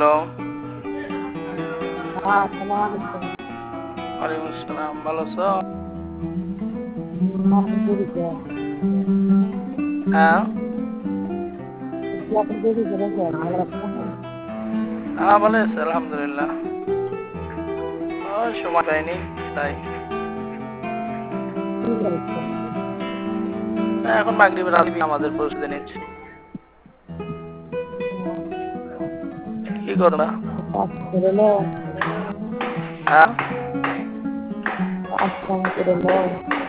Hello. আসসালামু আলাইকুম। ওয়ালাইকুম আসসালাম। ভালো আছো? আপনি দেরিতে হ্যাঁ। আপনি দেরি করেছেন ভালো আছেন? হ্যাঁ, ভালো আছে আলহামদুলিল্লাহ। সময় পাইনি তাই। কি করেছেন? এখন মাগরিবের আগে আমাদের প্রস্তুতি নিচ্ছি। কি করো না? কাজ করে এলো, হ্যাঁ। কাজ কাম করে এলো।